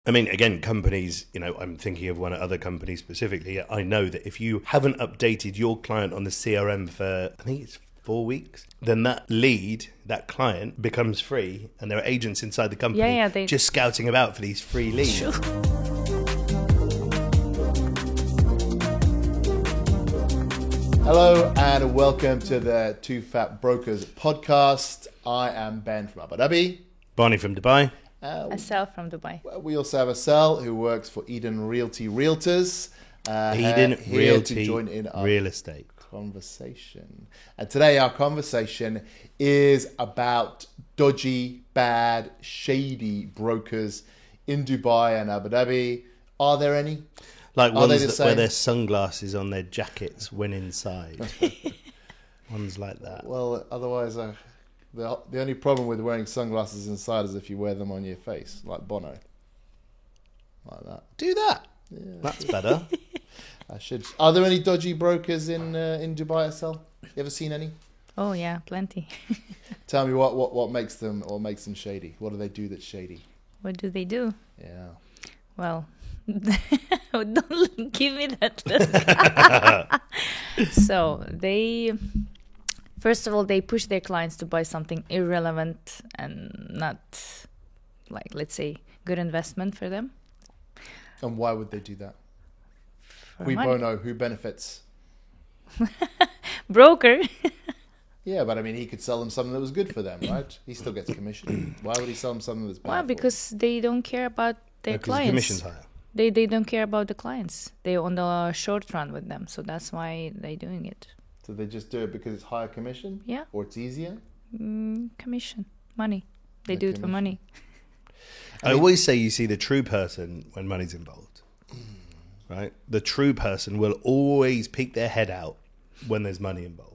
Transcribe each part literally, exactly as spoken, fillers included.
I mean, again, companies, you know, I'm thinking of one other company specifically. I know that if you haven't updated your client on the C R M for, I think it's four weeks, then that lead, that client becomes free, and there are agents inside the company yeah, yeah, they... just scouting about for these free leads. Sure. Hello and welcome to the Two Fat Brokers podcast. I am Ben from Abu Dhabi. Barney from Dubai. Uh, Asel from Dubai. We also have Asel, who works for Eden Realty Realtors. Uh, Eden here Realty to join in our Real Estate conversation. And today our conversation is about dodgy, bad, shady brokers in Dubai and Abu Dhabi. Are there any? Like Are ones that wear their sunglasses on their jackets when inside. Ones like that. Well, otherwise, uh, the the only problem with wearing sunglasses inside is if you wear them on your face, like Bono. Like that. Do that. Yeah. That's better. I should. Are there any dodgy brokers in uh, in Dubai, Asel? You ever seen any? Oh yeah, plenty. Tell me what, what, what makes them or makes them shady. What do they do that's shady? What do they do? Yeah. Well, don't give me that look. So they, first of all, they push their clients to buy something irrelevant and not, like, let's say, good investment for them. And why would they do that? For We money. Bono, who benefits? Broker. Yeah, but I mean, he could sell them something that was good for them, right? He still gets commission. Why would he sell them something that's bad? Well, for because they don't care about their Because the clients. commission's higher. They they don't care about the clients. They're on the short run with them, so that's why they're doing it. So they just do it because it's higher commission? Yeah. Or it's easier? Mm, commission, money. They The do it for commission. money. I always say you see the true person when money's involved, right? The true person will always peek their head out when there's money involved.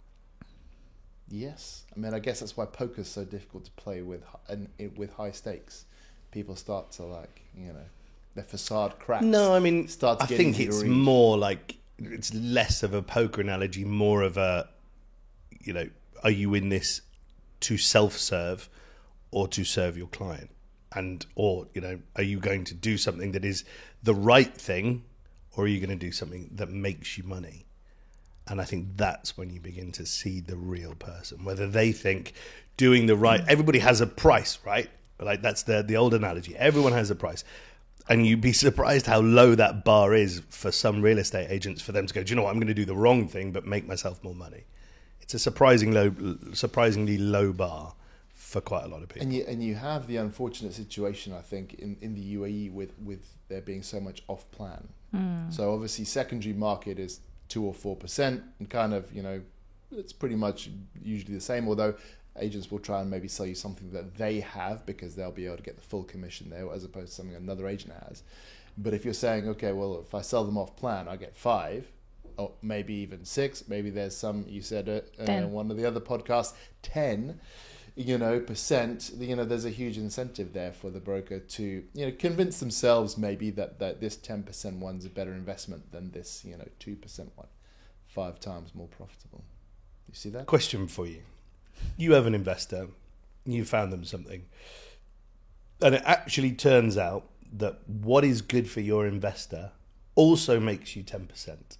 Yes. I mean, I guess that's why poker's so difficult to play with hi- and it- with high stakes. People start to, like, you know, their facade cracks. No, I mean, Starts I getting think to it's reach. more like, it's less of a poker analogy, more of a, you know, are you in this to self-serve or to serve your client? And, or, you know, are you going to do something that is the right thing, or are you going to do something that makes you money? And I think that's when you begin to see the real person, whether they think doing the right, everybody has a price, right? Like that's the, the old analogy. Everyone has a price. And you'd be surprised how low that bar is for some real estate agents for them to go, do you know what, I'm going to do the wrong thing, but make myself more money. It's a surprising low, surprisingly low bar for quite a lot of people. And you and you have the unfortunate situation, I think, in, in the U A E with, with there being so much off plan. Mm. So obviously secondary market is two or four percent and kind of, you know, it's pretty much usually the same, although agents will try and maybe sell you something that they have because they'll be able to get the full commission there as opposed to something another agent has. But if you're saying, okay, well, if I sell them off plan, I get five, or maybe even six, maybe there's some, you said uh, uh, in one of the other podcasts, ten, you know, percent, you know, there's a huge incentive there for the broker to, you know, convince themselves maybe that, that this ten percent one's a better investment than this, you know, two percent one, five times more profitable. You see that? Question for you. You have an investor, you found them something, and it actually turns out that what is good for your investor also makes you ten percent.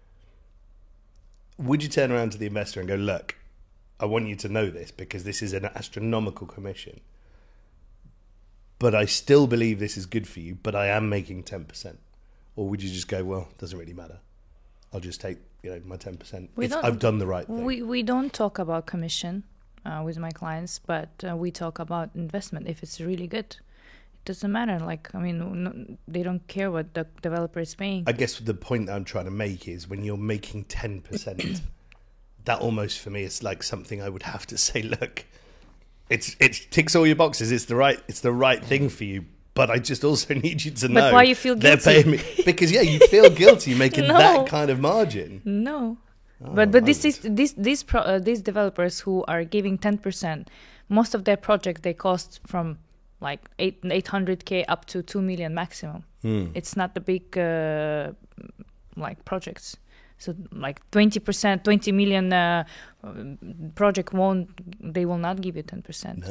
Would you turn around to the investor and go, look, I want you to know this because this is an astronomical commission, but I still believe this is good for you, but I am making ten percent? Or would you just go, well, it doesn't really matter. I'll just take, you know, my ten percent. We It's, don't- I've done the right thing. We we don't talk about commission uh, with my clients, but uh, we talk about investment. If it's really good, it doesn't matter. Like, I mean, no, they don't care what the developer is paying. I guess the point that I'm trying to make is when you're making ten percent, that almost for me is like something I would have to say, look, it's it ticks all your boxes. It's the right it's the right thing for you. But I just also need you to know But why you feel they're guilty? paying me because yeah, you feel guilty making No. that kind of margin. No, Oh, but but I this is would. this these pro, uh, these developers who are giving ten percent, most of their project they cost from like eight eight hundred k up to two million maximum. Hmm. It's not the big uh, like projects. So like twenty percent, twenty million uh, project won't, they will not give you ten percent. No.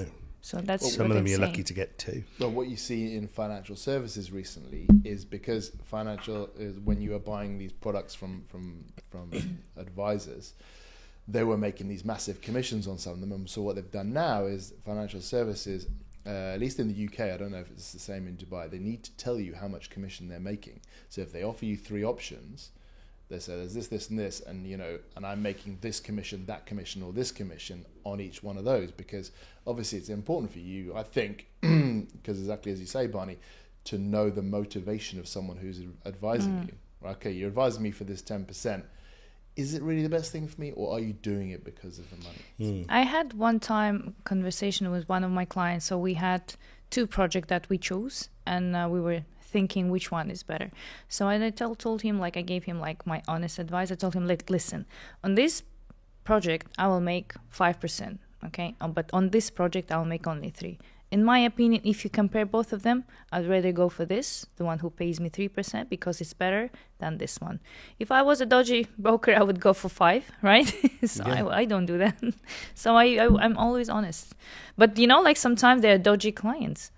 So that's Some what of them I'm you're saying. lucky to get two. Well, what you see in financial services recently is because financial is when you are buying these products from from from advisors, they were making these massive commissions on some of them. And so what they've done now is financial services, uh, at least in the U K, I don't know if it's the same in Dubai, they need to tell you how much commission they're making. So if they offer you three options, they say there's this, this, and this, and you know, and I'm making this commission, that commission, or this commission on each one of those, because obviously it's important for you, I think, because exactly as you say, Barney, to know the motivation of someone who's advising Mm. you. Okay, you're advising me for this ten percent. Is it really the best thing for me, or are you doing it because of the money? Mm. I had one time conversation with one of my clients. So we had two projects that we chose, and uh, we were thinking which one is better. So I told told him, like I gave him like my honest advice. I told him, like, listen, on this project I will make five percent, okay, um, but on this project I'll make only three. In my opinion, if you compare both of them, I'd rather go for this, the one who pays me three percent, because it's better than this one. If I was a dodgy broker, I would go for five, right? so Yeah. I, I don't do that. so I, I, I'm always honest. But, you know, like sometimes they're dodgy clients.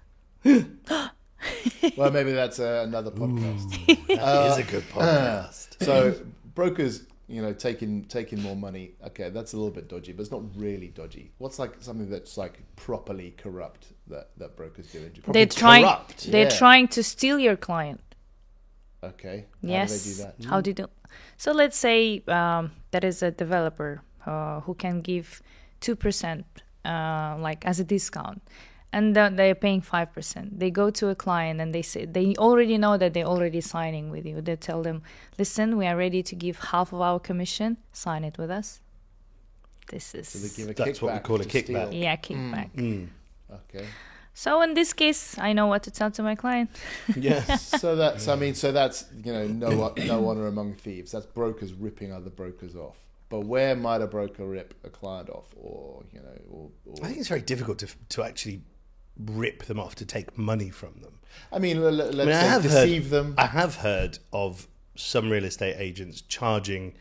Well, maybe that's uh, another podcast. That Uh, is a good podcast. So brokers, you know, taking taking more money. Okay, that's a little bit dodgy, but it's not really dodgy. What's like something that's like properly corrupt that, that brokers do in Japan? They're trying, corrupt. they're Yeah. trying to steal your client. Okay. How Yes. do they do that? How do you do? So let's say um, there is a developer uh, who can give two percent uh, like as a discount, and then they're paying five percent. They go to a client and they say they already know that they're already signing with you. They tell them, listen, we are ready to give half of our commission. Sign it with us. This is So they give a That's what we kickback call a to kickback. steal. yeah, kickback. Mm. Okay. So in this case, I know what to tell to my client. Yes. So that's I mean, so that's you know, no no honor among thieves. That's brokers ripping other brokers off. But where might a broker rip a client off, or you know, or, or I think it's very difficult to to actually rip them off, to take money from them. I mean, let, let's I mean, I say have deceive heard, them. I have heard of some real estate agents charging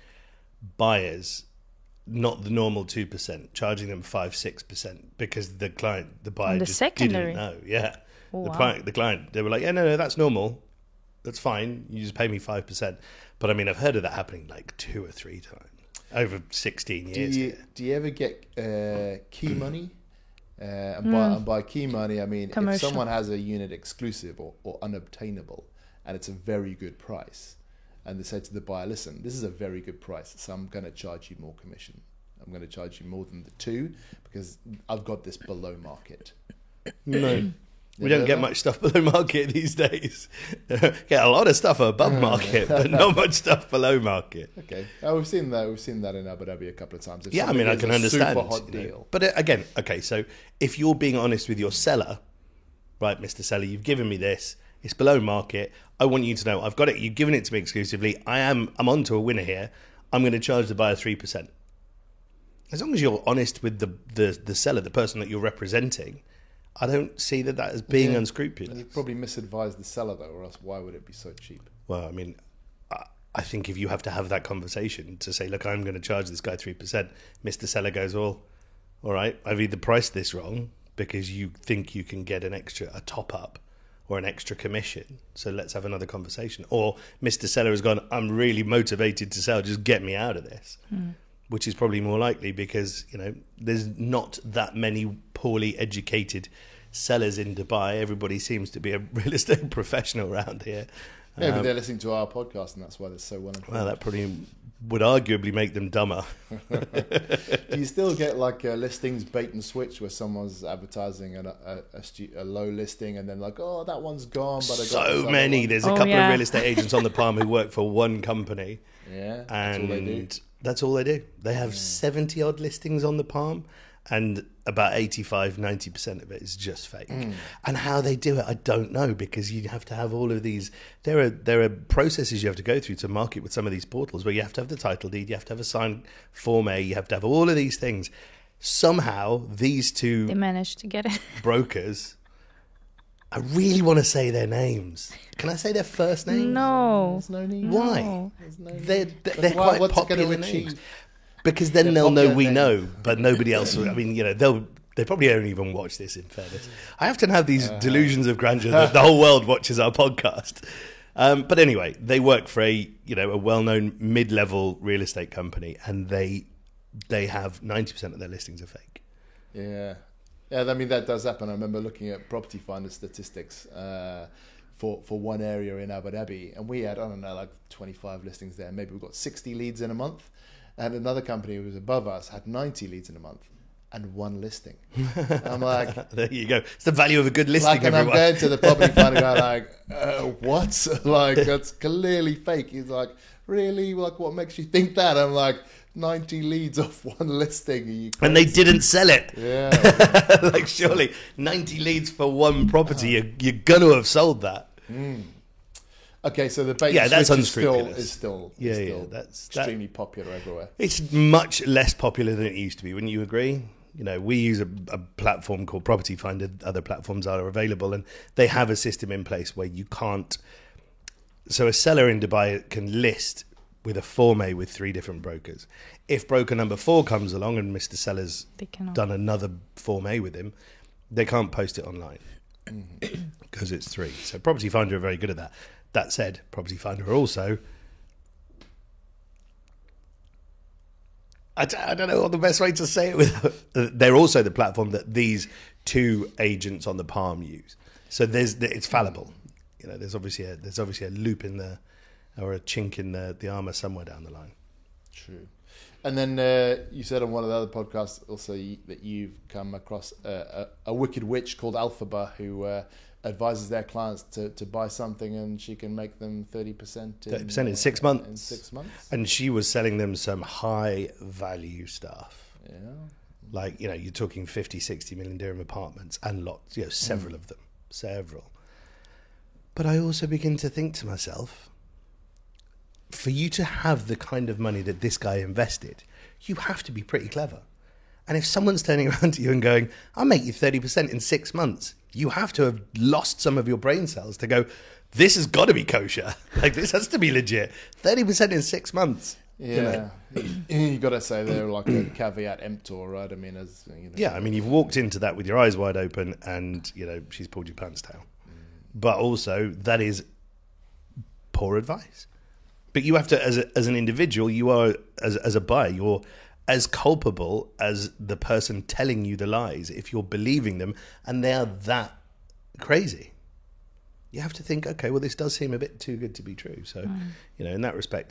buyers not the normal two percent, charging them five, six percent because the client, the buyer, the just secondary? didn't know. Yeah, Oh, the wow. client, the client, they were like, yeah, no, no, that's normal, that's fine. You just pay me five percent. But I mean, I've heard of that happening like two or three times over sixteen Do years. you here. do you ever get uh, key money? Uh, and, by, and by key money, I mean Commercial. if someone has a unit exclusive or, or unobtainable, and it's a very good price, and they say to the buyer, "Listen, this is a very good price, so I'm going to charge you more commission. I'm going to charge you more than the two because I've got this below market." No. We Never don't get ever? much stuff below market these days. Get a lot of stuff above market, but not much stuff below market. Okay, oh, we've seen that. We've seen that in Abu Dhabi a couple of times. If Yeah, I something mean, I is can a understand. Super hot you know. deal. But uh, again, okay, so if you're being honest with your seller, right, Mister Seller, you've given me this, it's below market. I want you to know I've got it. You've given it to me exclusively. I am. I'm onto a winner here. I'm going to charge the buyer three percent. As long as you're honest with the, the the seller, the person that you're representing, I don't see that that as being Yeah. unscrupulous. You've probably misadvised the seller though, or else why would it be so cheap? Well, I mean, I- I think if you have to have that conversation to say, look, I'm going to charge this guy three percent, Mister Seller goes, well, all right, I've either priced this wrong because you think you can get an extra, a top up or an extra commission. So let's have another conversation. Or Mister Seller has gone, I'm really motivated to sell, just get me out of this. Which is probably more likely because, you know, there's not that many poorly educated sellers in Dubai. Everybody seems to be a real estate professional around here. Maybe Um, they're listening to our podcast, and that's why they're so well informed. well, that probably would arguably make them dumber. Do you still get like uh, listings bait and switch where someone's advertising a, a, a, stu- a low listing and then like, oh, that one's gone, but I got this So other many. one. There's a Oh, couple yeah. of real estate agents on the Palm who work for one company, Yeah, that's and all they do. that's all they do. They have seventy odd listings on the Palm, and about eighty-five, ninety percent of it is just fake. Mm. And how they do it, I don't know, because you have to have all of these. There are there are processes you have to go through to market with some of these portals, where you have to have the title deed, you have to have a signed Form A, you have to have all of these things. Somehow, these two They managed to get it. brokers, I really want to say their names. Can I say their first names? No. There's no need. Why? No. There's no need. They're, they're, they're Why- quite what's it gonna popular achieve? names. Because then They're they'll know popular we names. know, but nobody else will. I mean, you know, they'll They probably don't even watch this, in fairness. I often have these uh, delusions of grandeur that the whole world watches our podcast. Um, but anyway, they work for a you know a well-known mid-level real estate company, and they they have ninety percent of their listings are fake. Yeah, yeah. I mean that does happen. I remember looking at Property Finder statistics uh, for for one area in Abu Dhabi, and we had I don't know like twenty-five listings there. Maybe we got sixty leads in a month, and another company who was above us had ninety leads in a month. And one listing. I'm like, there you go. It's the value of a good listing. Like, and everyone. I'm going to the property finder guy, like, uh, what? Like, that's clearly fake. He's like, really? Like, what makes you think that? I'm like, ninety leads off one listing. And they didn't sell it. Yeah. Like, surely ninety leads for one property. You're, you're going to have sold that. Mm. Okay, so the bait yeah, that's is still unscrupulous. is still, yeah, is still yeah, that's extremely that, popular everywhere. It's much less popular than it used to be. Wouldn't you agree? You know, we use a, a platform called Property Finder. Other platforms are available, and they have a system in place where you can't. So a seller in Dubai can list with a Form A with three different brokers. If broker number four comes along and Mister Seller's done another Form A with him, they can't post it online because it's three. So Property Finder are very good at that. That said, Property Finder are also. I don't know what the best way to say it with. They're also the platform that these two agents on the Palm use. So there's it's fallible. You know, there's obviously a, there's obviously a loop in the or a chink in the, the armor somewhere down the line. True. And then uh, you said on one of the other podcasts also that you've come across a, a, a wicked witch called Alphaba who uh, advises their clients to, to buy something and she can make them thirty percent in, thirty percent in uh, six months. In six months. And she was selling them some high value stuff. Yeah. Like, you know, you're talking fifty, sixty million dirham apartments and lots, you know, several mm. of them, several. But I also begin to think to myself, for you to have the kind of money that this guy invested, you have to be pretty clever. And if someone's turning around to you and going, I'll make you thirty percent in six months, you have to have lost some of your brain cells to go, this has got to be kosher. Like, this has to be legit. thirty percent in six months. Yeah. You know? You got to say they're like a caveat emptor, right? I mean, as you know. Yeah, I mean, you've walked into that with your eyes wide open and, you know, she's pulled your pants down. Mm. But also, that is poor advice. But you have to, as a, as an individual, you are, as as a buyer, you're as culpable as the person telling you the lies if you're believing them and they are that crazy. You have to think, okay, well, this does seem a bit too good to be true. So, mm. you know, in that respect,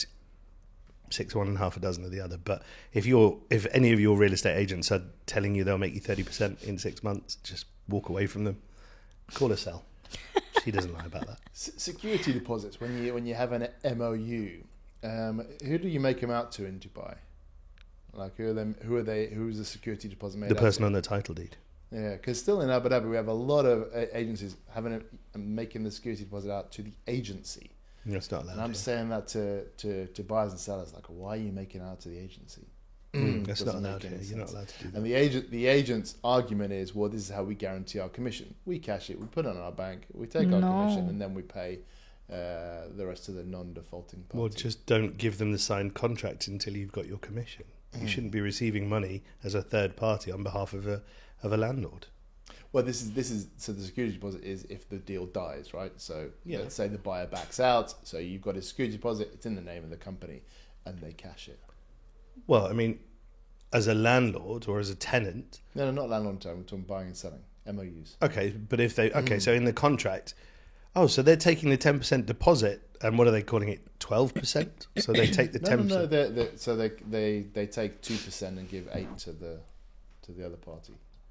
six one and half a dozen of the other. But if you're, if any of your real estate agents are telling you they'll make you thirty percent in six months, just walk away from them. Call a cell. She doesn't lie about that. S- security deposits, when you when you have an M O U, um, who do you make them out to in Dubai? Like, who are them? Who are they? Who's the security deposit made? The person out on the title deed. Yeah, because still in Abu Dhabi we have a lot of uh, agencies having a, making the security deposit out to the agency. That's not allowed. And I'm to. saying that to, to, to buyers and sellers, like, why are you making it out to the agency? Mm, that's not allowed. To. You're not allowed to do that. And the agent, the agent's argument is, well, this is how we guarantee our commission. We cash it, we put it on our bank, we take our No. commission, and then we pay uh, the rest of the non-defaulting party. Well, just don't give them the signed contract until you've got your commission. You mm. shouldn't be receiving money as a third party on behalf of a of a landlord. Well, this is this is so the security deposit is if the deal dies, right? So yeah. let's say the buyer backs out, so you've got a security deposit, it's in the name of the company, and they cash it. Well, I mean, as a landlord or as a tenant. No, no, not landlord term. We're talking buying and selling, M O Us. Okay, but if they okay, Mm. so in the contract, oh, so they're taking the ten percent deposit, and what are they calling it? Twelve percent. So they take the No, ten no, percent. no. They're, they're, so they they they take two percent and give eight to the to the other party.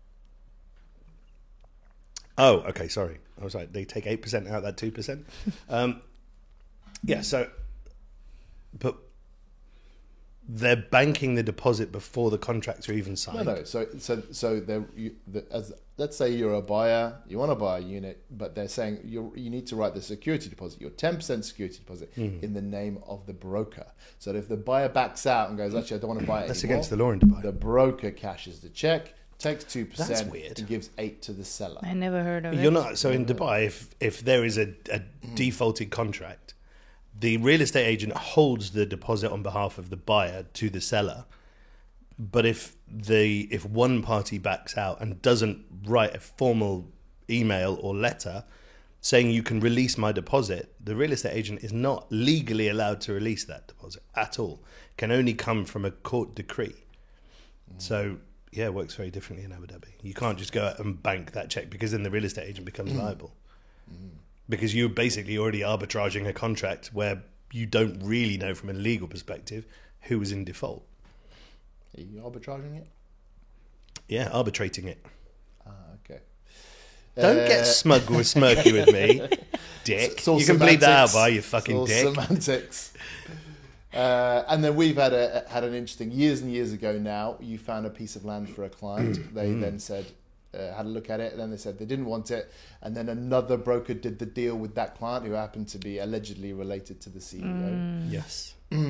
Oh, okay, sorry. I was like, they take eight percent out of that two percent. Um, yeah, so, but they're banking the deposit before the contracts are even signed. No, no. So, so, so they're, you, the, as let's say you're a buyer, you want to buy a unit, but they're saying you you need to write the security deposit, your ten percent security deposit, Mm. in the name of the broker. So that if the buyer backs out and goes, actually, I don't want to buy it That's anymore, against the law in Dubai. the broker cashes the check, takes two That's percent, weird. and gives eight to the seller. I never heard of You're it. not so in Dubai. If if there is a, a defaulted contract, the real estate agent holds the deposit on behalf of the buyer to the seller, But if the if one party backs out and doesn't write a formal email or letter saying you can release my deposit, the real estate agent is not legally allowed to release that deposit at all. Can only come from a court decree. Mm. So yeah, it works very differently in Abu Dhabi. You can't just go out and bank that check, because then the real estate agent becomes mm. liable. Mm. Because you're basically already arbitraging a contract where you don't really know from a legal perspective who was in default. Are you arbitraging it? Yeah, arbitrating it. Ah, okay. Don't uh, get smug or smirky with me, dick. You can bleep that out, by you fucking it's dick. Semantics. Uh, and then we've had a had an interesting, years and years ago now, you found a piece of land for a client. They Mm. then said, uh, had a look at it, and then they said they didn't want it. And then another broker did the deal with that client, who happened to be allegedly related to the C E O. Mm. Yes.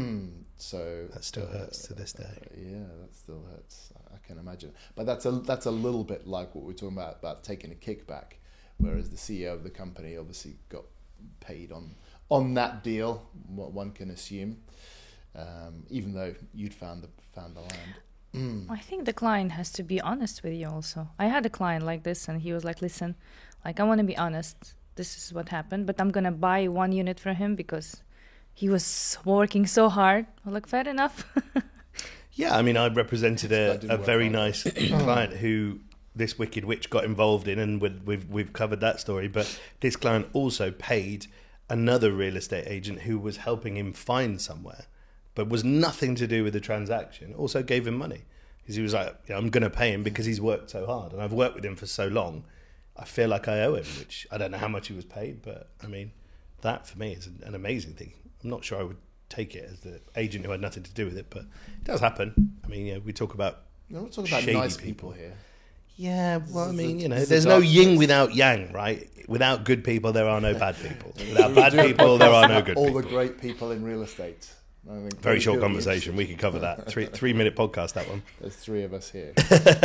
So that still hurts to this day. Uh, yeah, that still hurts. I can imagine. But that's a that's a little bit like what we're talking about about taking a kickback, whereas the C E O of the company obviously got paid on on that deal. What one can assume, um, even though you'd found the found the land. Mm. I think the client has to be honest with you also. I had a client like this, and he was like, listen, like, I want to be honest. This is what happened, but I'm going to buy one unit from him because he was working so hard. I'm like, fair enough. Yeah, I mean, I represented That a, didn't a work very out. nice client who this wicked witch got involved in, and we've, we've, we've covered that story. But this client also paid another real estate agent who was helping him find somewhere, but was nothing to do with the transaction, also gave him money. Because he was like, yeah, I'm going to pay him because he's worked so hard, and I've worked with him for so long. I feel like I owe him, which I don't know how much he was paid, but I mean, that for me is an, an amazing thing. I'm not sure I would take it as the agent who had nothing to do with it, but it does happen. I mean, you know, we talk about We're not talking about shady nice people, here. Yeah, well, I This is mean, a- you know, this is a there's no dark yin place. without yang, right? Without good people, there are no bad people. Without We bad do a people, there podcast are no about good all people. the great people in real estate. I think Very pretty short good. conversation. We could cover that. Three three minute podcast, that one. There's three of us here.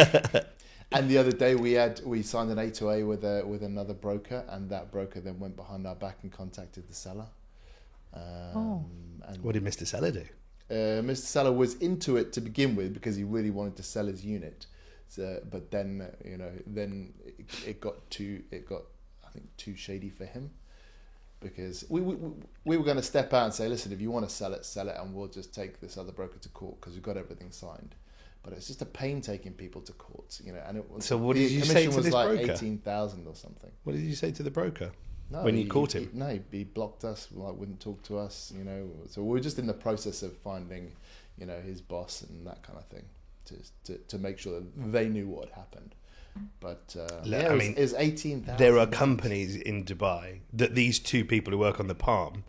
And the other day we had we signed an A to A with a with another broker, and that broker then went behind our back and contacted the seller. Um, Oh. And What did Mister Seller do? uh, Mister Seller was into it to begin with because he really wanted to sell his unit. So, but then uh, you know, then it, it got too it got I think too shady for him, because we we, we were going to step out and say, listen, if you want to sell it, sell it, and we'll just take this other broker to court because we've got everything signed. But it's just a pain taking people to court, you know. And it was, So what the did you say commission to was this like broker? eighteen thousand or something. What did you say to the broker? No, When you he- caught he- him? no, he blocked us. Like, wouldn't talk to us. You know, so we were just in the process of finding, you know, his boss and that kind of thing, to to, to make sure that they knew what had happened. But uh, Look, yeah, I it was, mean, it was eighteen thousand. There are companies in Dubai that these two people who work on the Palm,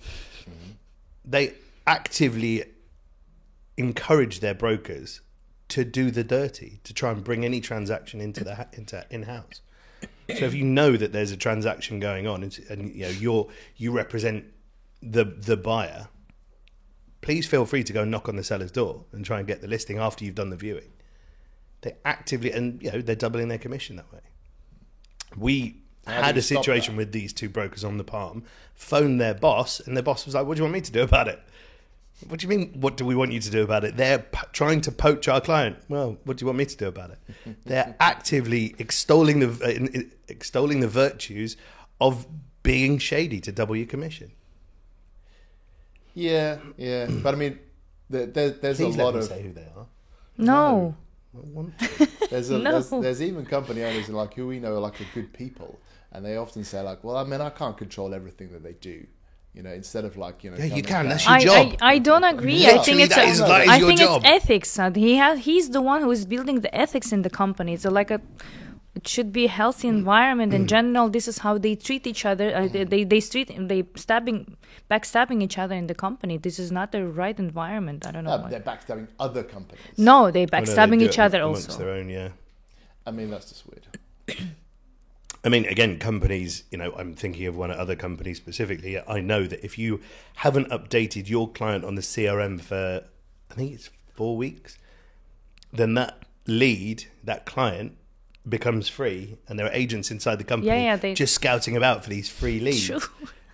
they actively encourage their brokers to do the dirty, to try and bring any transaction into the ha- into in-house. So if you know that there's a transaction going on, and, and you know you're you represent the the buyer, please feel free to go knock on the seller's door and try and get the listing after you've done the viewing. They actively, and you know, they're doubling their commission that way. We How do had you a stop situation that? with these two brokers on the Palm, phoned their boss, and their boss was like, "What do you want me to do about it?" What do you mean? What do we want you to do about it? They're p- trying to poach our client. Well, what do you want me to do about it? They're actively extolling the uh, in- in- extolling the virtues of being shady to double your commission. Yeah, yeah, but I mean, there, there, there's Please a let lot them of say who they are. No. I want to. there's a, No. there's, there's even company owners who, like, who we know are like are good people, and they often say like, well, I mean, I can't control everything that they do. You know, instead of like, you know, Yeah, you coming can, down- that's your I, job. I, I don't agree. I think Literally, it's that a- is- that is I your think job. it's ethics. Uh, He has he's the one who is building the ethics in the company. So like a it should be a healthy environment in general. This is how they treat each other. Uh, they they they treat they stabbing backstabbing each other in the company. This is not the right environment. I don't know. No, why. they're backstabbing other companies. No, they Oh, no, they backstabbing do each it other amongst also. their own, yeah. I mean, that's just weird. I mean, again, companies, you know, I'm thinking of one other company specifically. I know that if you haven't updated your client on the C R M for, I think it's four weeks, then that lead, that client, becomes free, and there are agents inside the company Yeah, yeah, they- just scouting about for these free leads. True.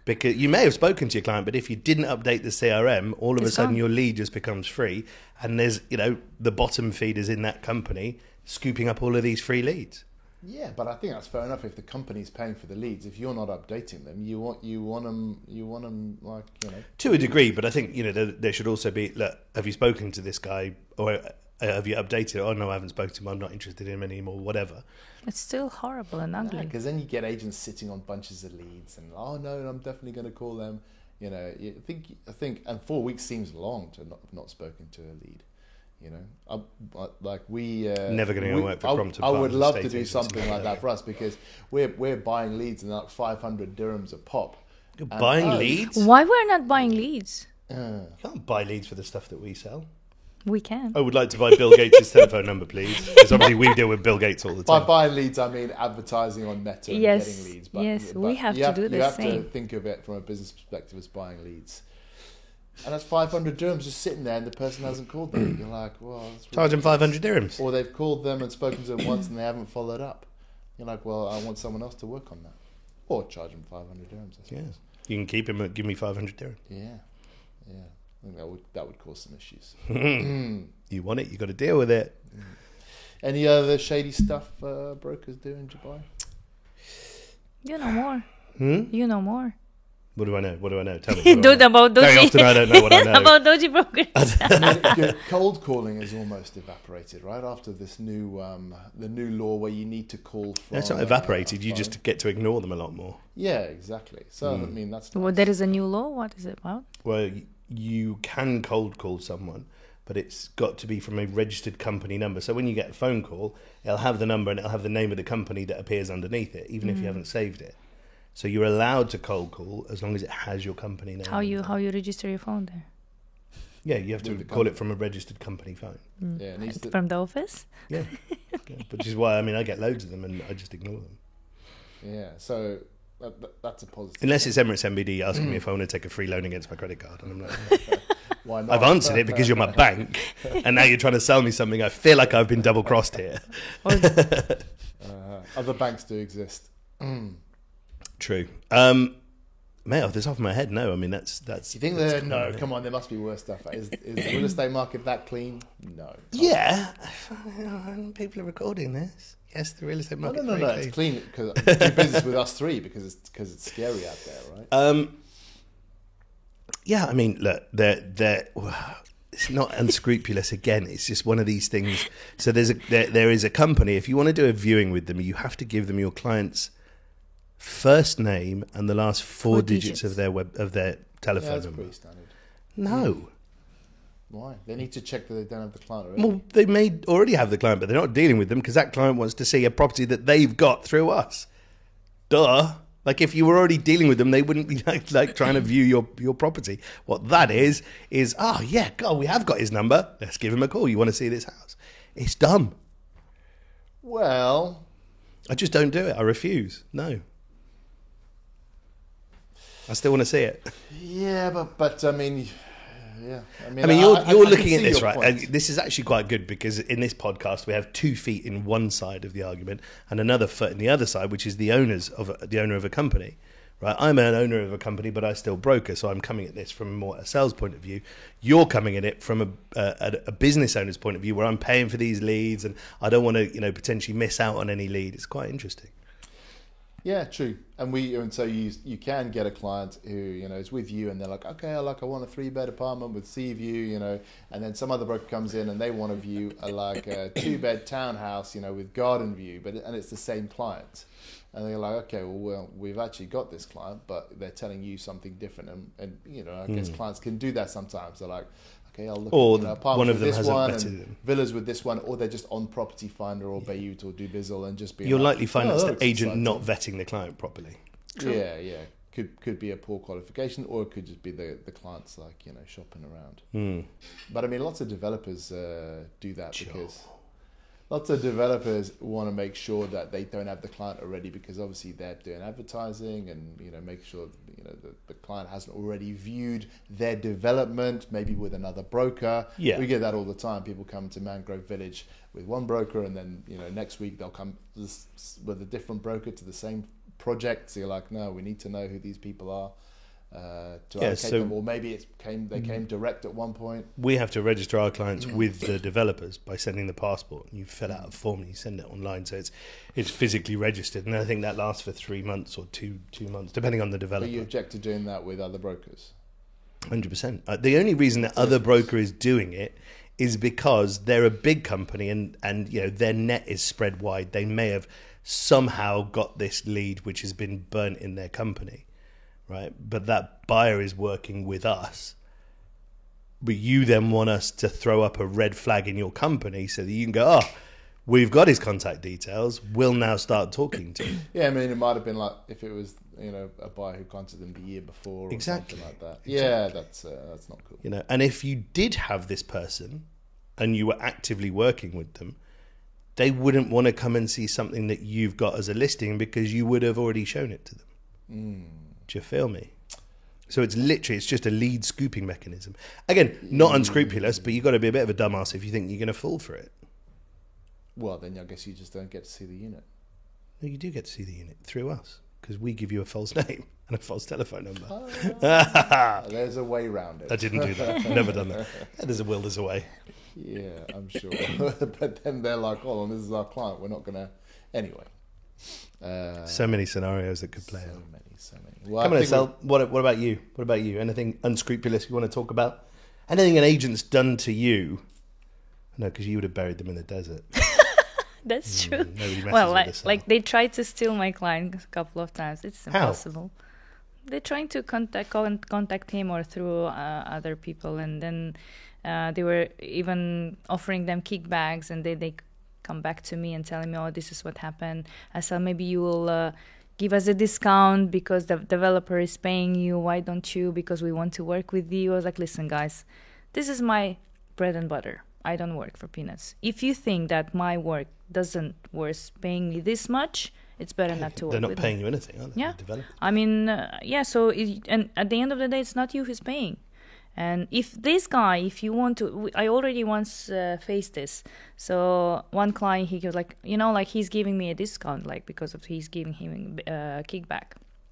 Because you may have spoken to your client, but if you didn't update the C R M, all of It's a sudden gone. your lead just becomes free, and there's, you know, the bottom feeders in that company scooping up all of these free leads. Yeah, but I think that's fair enough if the company's paying for the leads. If you're not updating them, you want you want them you want them like you know. To a degree, but I think, you know, there, there should also be, look, have you spoken to this guy, or uh, have you updated? Oh no, I haven't spoken to him. I'm not interested in him anymore. Whatever. It's still horrible and ugly. Because then you get agents sitting on bunches of leads, and oh no, I'm definitely going to call them. You know, you think I think, and four weeks seems long to not have not spoken to a lead. You know, I, I, like we uh, Never going to we- work for I, Crompton I would Partners love to estate do agency. something like that for us because we're we're buying leads and like five hundred dirhams a pop. You're And- buying oh, leads. Why we're not buying leads? Uh, You can't buy leads for the stuff that we sell. We can. I would like to buy Bill Gates' telephone number, please, because obviously we deal with Bill Gates all the by time. buying leads, I mean advertising on Meta and Yes, getting leads. But, yes, but we have you to have, do you the have same. to think of it from a business perspective as buying leads. And that's five hundred dirhams just sitting there, and the person hasn't called them. You're like, well, that's Charge them ridiculous. five hundred dirhams. Or they've called them and spoken to them once and they haven't followed up. You're like, well, I want someone else to work on that. Or charge them five hundred dirhams, I suppose. Yeah, you can keep him. Give me five hundred dirhams. Yeah, yeah. I think that would that would cause some issues. You want it, you got to deal with it. Any other shady stuff uh, brokers do in Dubai? You know more. Hmm? You know more. What do I know? What do I know? Tell me. What do I Dude, know? about Very dodgy. often I don't know what I know. About dodgy brokers. I mean, your cold calling is almost evaporated, right? After this new um, the new law where you need to call. From, It's not uh, evaporated. a You phone. just get to ignore them a lot more. Yeah, exactly. So I mean, that's Well, there is a new law. What is it about? Well, y- you can cold call someone, but it's got to be from a registered company number. So when you get a phone call, it'll have the number and it'll have the name of the company that appears underneath it, even if you haven't saved it. So you're allowed to cold call as long as it has your company name. How you how you register your phone there? Yeah, you have to With the call it from a registered company phone. yeah. It needs to, From the office? Yeah. Yeah. Which is why, I mean, I get loads of them and I just ignore them. yeah. So that, that, that's a positive. Unless it's Emirates M B D asking me if I want to take a free loan against my credit card. And I'm like, Why not? I've answered it because you're my bank. And now you're trying to sell me something. I feel like I've been double crossed here. Uh, other banks do exist. True. Um, mate, off the top of my head, no. I mean, that's that's. You think that's that? kind No, of it. come on. There must be worse stuff. Is, is the real estate market that clean? No. Yeah, people are recording this. Yes, the real estate No, market. no, no, no. very It's clean. clean because do business with us three because it's because it's scary out there, right? Um, yeah, I mean, look, they're they're. It's not unscrupulous. Again, it's just one of these things. So there's a there, there is a company. If you want to do a viewing with them, you have to give them your client's first name and the last four, Four digits. digits. of their web of their Yeah, telephone that's number. pretty standard. No. Why? They need to check that they don't have the client already. Well, they may already have the client, but they're not dealing with them because that client wants to see a property that they've got through us. Duh. Like if you were already dealing with them, they wouldn't be like, like trying to view your, your property. What that is, is, oh, yeah, God, we have got his number. Let's give him a call. You want to see this house? It's dumb. Well, I just don't do it. I refuse. No. I still want to see it. yeah, but but I mean, yeah. I mean, I mean, you're, I- I- you're I can looking at see this, your right? point. And this is actually quite good because in this podcast, we have two feet in one side of the argument and another foot in the other side, which is the owners of a, the owner of a company, right? I'm an owner of a company, but I still broker. So I'm coming at this from more a sales point of view. You're coming at it from a, a, a business owner's point of view where I'm paying for these leads and I don't want to, you know, potentially miss out on any lead. It's quite interesting. Yeah, true. And we and so you you can get a client who you know is with you and they're like, okay, I like I want a three bed apartment with sea view, you know, and then some other broker comes in and they want to view a like a two bed townhouse, you know, with garden view, but and it's the same client, and they're like, okay, well, well we've actually got this client, but they're telling you something different, and, and you know, I guess clients can do that sometimes. They're like, okay, I'll look Or at you know, apartments one of with them this hasn't one vetted and them. villas with this one, or they're just on Property Finder or Bayut or Dubizzle and just be. You'll like, likely find "Oh, it's that the looks agent exciting." not vetting the client properly. Yeah, yeah. Could could be a poor qualification, or it could just be the the clients like you know shopping around. Hmm. But I mean, lots of developers uh, do that Sure. because lots of developers want to make sure that they don't have the client already because obviously they're doing advertising and you know make sure you know the, the client hasn't already viewed their development maybe with another broker. Yeah. We get that all the time. People come to Mangrove Village with one broker and then you know next week they'll come with a different broker to the same project. So you're like, no, we need to know who these people are. uh, to Yeah, allocate so- them, or maybe it came they came direct at one point. We have to register our clients with the developers by sending the passport. You fill out a form and you send it online, so it's it's physically registered. And I think that lasts for three months or two two months, depending on the But developer. you object to doing that with other brokers. Hundred percent. Uh, the only reason that other broker is doing it is because they're a big company and and you know their net is spread wide. They may have somehow got this lead which has been burnt in their company, right? But that buyer is working with us. But you then want us to throw up a red flag in your company so that you can go, oh, we've got his contact details. We'll now start talking to him. Yeah, I mean, it might have been like if it was, you know, a buyer who contacted them the year before or Exactly. something like that. Yeah, that's uh, that's not cool. You know, and if you did have this person and you were actively working with them, they wouldn't want to come and see something that you've got as a listing because you would have already shown it to them. Mm. Do you feel me? So it's literally, it's just a lead scooping mechanism. Again, not unscrupulous, but you've got to be a bit of a dumbass if you think you're going to fall for it. Well, then I guess you just don't get to see the unit. No, you do get to see the unit through us because we give you a false name and a false telephone number. Ah, there's a way round it. I didn't do that. I've never done that. There's a will, there's a way. Yeah, I'm sure. But then they're like, hold on, this is our client. We're not going to... Anyway. Uh, So many scenarios that could play so out. many, so many. Well, Come I on, think Estelle. What, what about you? What about you? Anything unscrupulous you want to talk about? Anything an agent's done to you? No, because you would have buried them in the desert. That's Mm, true. nobody messes Well, with like, us, like huh? they tried to steal my client a couple of times. It's How? impossible. They're trying to contact con- contact him or through uh, other people, and then uh, they were even offering them kickbacks, and they they come back to me and telling me, "Oh, this is what happened." I said, "Maybe you will uh, give us a discount because the developer is paying you. Why don't you? Because we want to work with you." I was like, "Listen, guys, this is my bread and butter. I don't work for peanuts. If you think that my work doesn't worth paying me this much, it's better not to work They're not with paying me." you anything, are they? Yeah. The developer. I mean, uh, yeah, so, it, and at the end of the day, it's not you who's paying. And if this guy, if you want to, I already once uh, faced this. So one client, he was like, you know, like he's giving me a discount, like because of he's giving him a uh, kickback.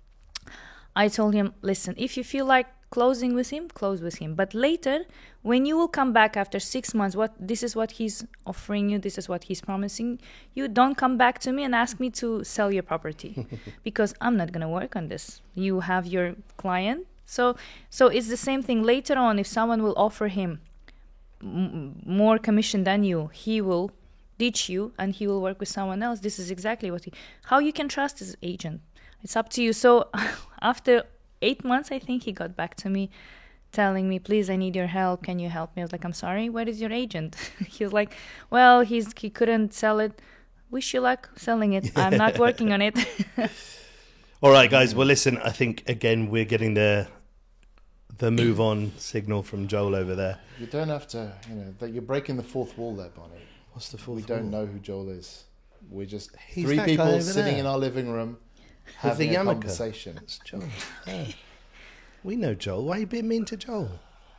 I told him, listen, if you feel like closing with him, close with him. But later, when you will come back after six months, what this is what he's offering you, this is what he's promising you, don't come back to me and ask me to sell your property because I'm not going to work on this. You have your client. So so it's the same thing later on. If someone will offer him m- more commission than you, he will ditch you and he will work with someone else. This is exactly what he, how you can trust his agent. It's up to you. So after eight months, I think he got back to me telling me, please, I need your help. Can you help me? I was like, I'm sorry, where is your agent? He was like, well, he's he couldn't sell it. Wish you luck selling it. I'm not working on it. All right, guys. Well, listen, I think, again, we're getting the the move on signal from Joel over there. You don't have to, you know, that you're breaking the fourth wall there, Bonnie. What's the fourth We don't wall? know who Joel is. We're just He's three that guy people over sitting there. in our living room With having the a yarmulke. conversation. That's Joel. Yeah. We know Joel. Why are you being mean to Joel?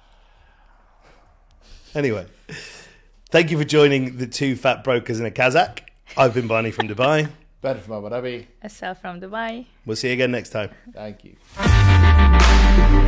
Anyway, thank you for joining the two fat brokers in a Kazakh. I've been Barney from Dubai. Better from Abu Dhabi. Estelle from Dubai. We'll see you again next time. Thank you.